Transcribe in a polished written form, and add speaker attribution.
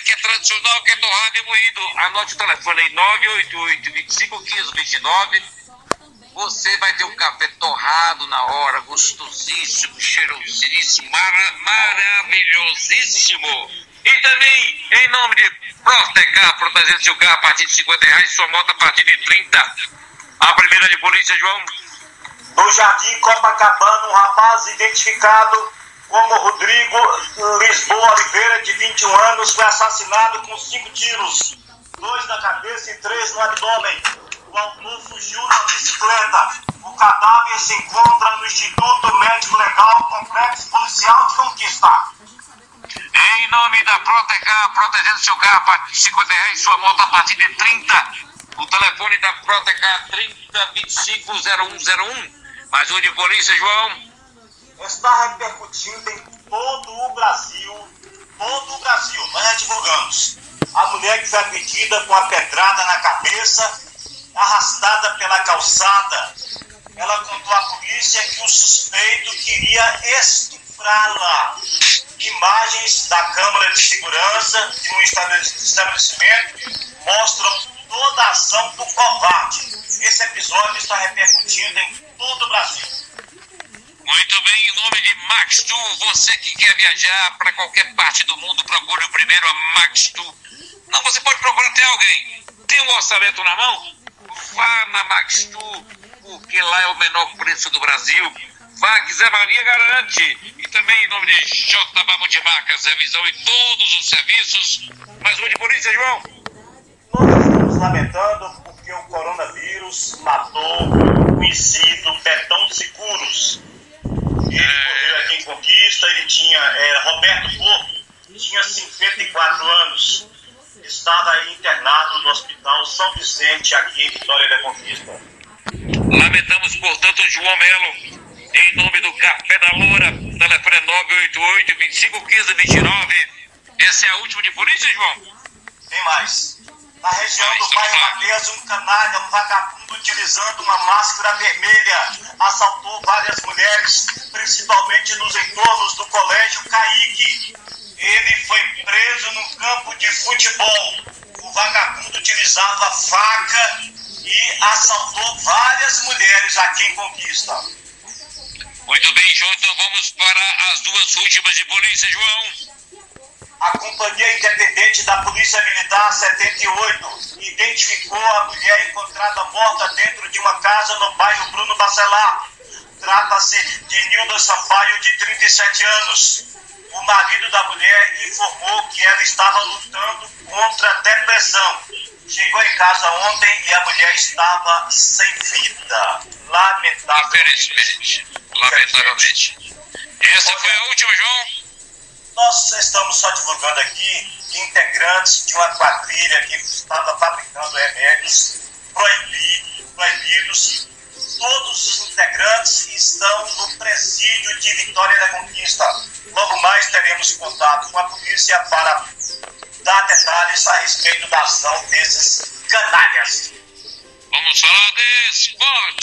Speaker 1: que é tradicional, que é torrado e moído. Anote o telefone aí, 988-2515-29. Você vai ter um café torrado na hora, gostosíssimo, cheirosíssimo, maravilhosíssimo. E também, em nome de Protecar, protegendo seu carro a partir de R$50, sua moto a partir de 30. A primeira de polícia, João.
Speaker 2: No Jardim Copacabana, um rapaz identificado como Rodrigo Lisboa Oliveira, de 21 anos, foi assassinado com 5 tiros, 2 na cabeça e 3 no abdômen. O autor fugiu na bicicleta. O cadáver se encontra no Instituto Médico Legal, Complexo Policial de Conquista.
Speaker 1: Em nome da Protecar, protegendo seu carro a partir de R$50, sua moto a partir de 30. O telefone da Protecar 30250101. Mais um de polícia, João.
Speaker 2: Está repercutindo em todo o Brasil, nós divulgamos. A mulher que foi agredida com a pedrada na cabeça, arrastada pela calçada. Ela contou à polícia que o suspeito queria estuprá-la. Imagens da câmara de segurança de um estabelecimento mostram toda a ação do covarde. Esse episódio está repercutindo em todo o Brasil.
Speaker 1: Muito bem, em nome de Max Tour, você que quer viajar para qualquer parte do mundo, procure o primeiro a Max Tour. Não, você pode procurar até alguém. Tem um orçamento na mão? Vá na Max Tour, porque lá é o menor preço do Brasil. Vá que Zé Maria garante. E também em nome de J. Babo de Marcas, revisão em todos os serviços. Mais um de polícia, João.
Speaker 2: Nós estamos lamentando porque o coronavírus matou o conhecido Betão Seguros. Ele morreu aqui em Conquista, era Roberto Porto, tinha 54 anos. Estava internado no Hospital São Vicente, aqui em Vitória da Conquista.
Speaker 1: Lamentamos, portanto, João Melo, em nome do Café da Loura, telefone é 988-2515-29. Essa é a última de polícia, João?
Speaker 2: Tem mais. Na região do bairro Matheus, um canalha, um vagabundo utilizando uma máscara vermelha, assaltou várias mulheres, principalmente nos entornos do Colégio Caíque. Ele foi preso no campo de futebol. O vagabundo utilizava faca e assaltou várias mulheres aqui em Conquista.
Speaker 1: Muito bem, João, então vamos para as duas últimas de polícia, João.
Speaker 2: A Companhia Independente da Polícia Militar 78 identificou a mulher encontrada morta dentro de uma casa no bairro Bruno Bacelar. Trata-se de Nilda Sampaio, de 37 anos. O marido da mulher informou que ela estava lutando contra a depressão. Chegou em casa ontem e a mulher estava sem vida. Lamentavelmente.
Speaker 1: Essa foi a última, João.
Speaker 2: Nós estamos só divulgando aqui integrantes de uma quadrilha que estava fabricando remédios proibidos. Todos os integrantes estão no presídio de Vitória da Conquista. Logo mais teremos contato com a polícia para dar detalhes a respeito da ação desses canalhas.
Speaker 1: Vamos falar de esporte.